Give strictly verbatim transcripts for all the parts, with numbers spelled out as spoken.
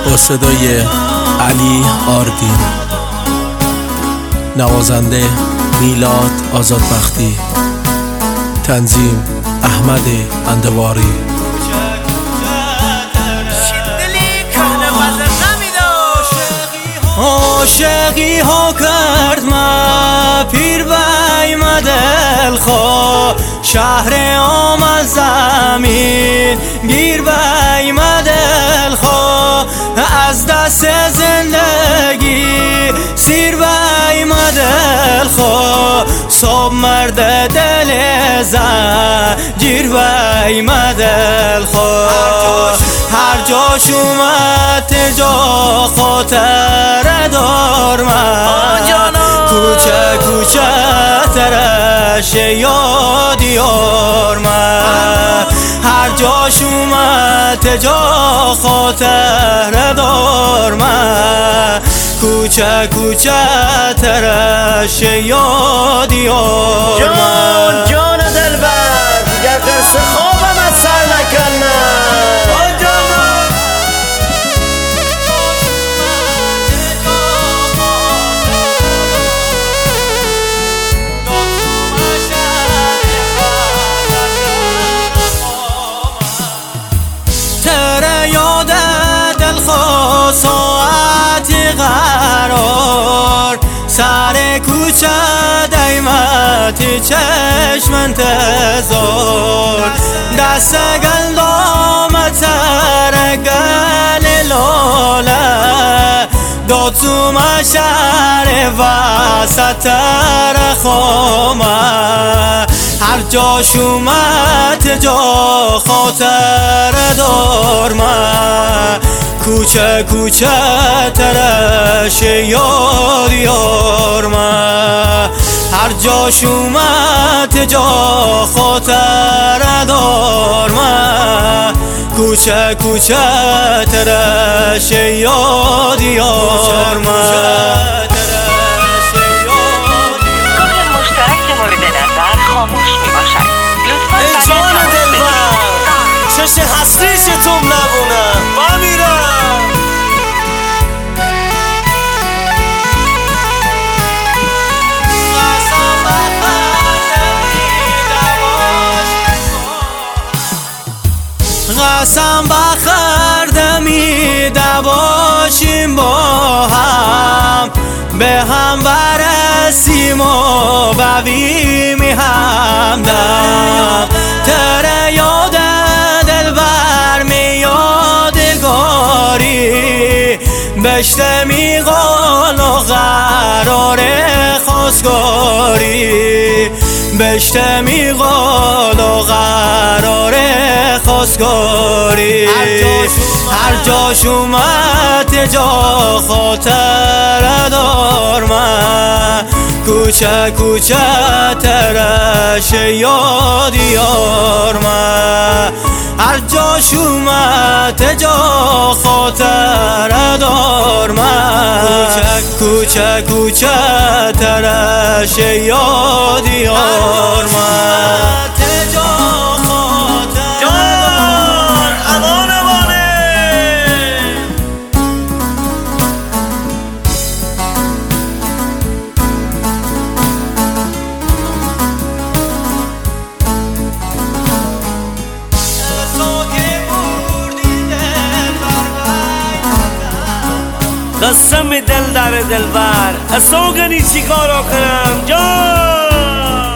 با صدای علی آردین، نوازنده میلاد آزادبختی، تنظیم احمد اندواری. عاشقی ها کرد ما پیر بای مدل خو شهر آمد زمین گیر بای مدل خو از دست زندگی سیر بای مدل خو صبح مرد دل زن گیر بای مدل خو هر جاش اومد جا خاطر دار من کوچه کوچه ترش یاد یار من هر جاش اومد جا خاطر دار من کوچه کوچه ترش یاد یار من جان دلبر گر قرص خوابم از سر نکنم ساعتی قرار سر کوچه دیمتی چشم انتظار دست گندام ترگل لاله داد تو مشهر وسط رخامه هر جاش اومد جا خاطر دار من کوچه کوچه ترش یاد یار من هر جاش اومد جا خاطر دار من کوچه کوچه ترش یاد یار من کانال مشترک مورد نظر خاموش می باشد. لطفاً جان دلبر چشم حسریشتون نبونم با میرم قسم بخوردمی دواشیم با هم به هم برسیم و بویم همدم تره یاد دلبر می یادگاری بشته می قال و قرار خواستگاری بشته می قال و قرار خواستگاری هر جاش اومد جا خاطر دار من کوچه کوچه ترش یاد یار من هر جاش اومد جا خاطر دار من کوچه کوچه ترش یاد یار من قسم دل در دلبر اسوگنی چی کارو کنم جان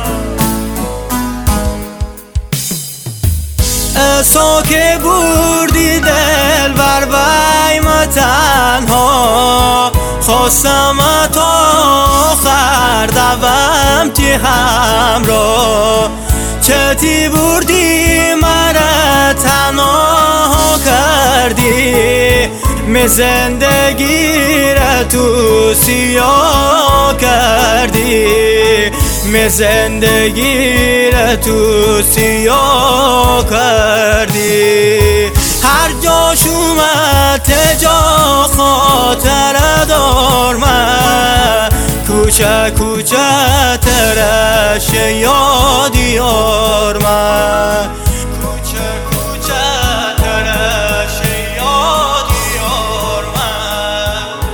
اسو که بردی دل بر بای ما تنها خواستم تا آخر دوام تی همراه چتی بردی مرا تنها کردی می زندگی را تو سیاه کردی می زندگی را تو سیاه کردی هر جاش اومد جا خاطر دار من کوچه کوچه ترش یاد یار من کوچه کوچه ترش یاد یار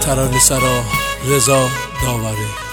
ترانه‌سرا رضا داوری.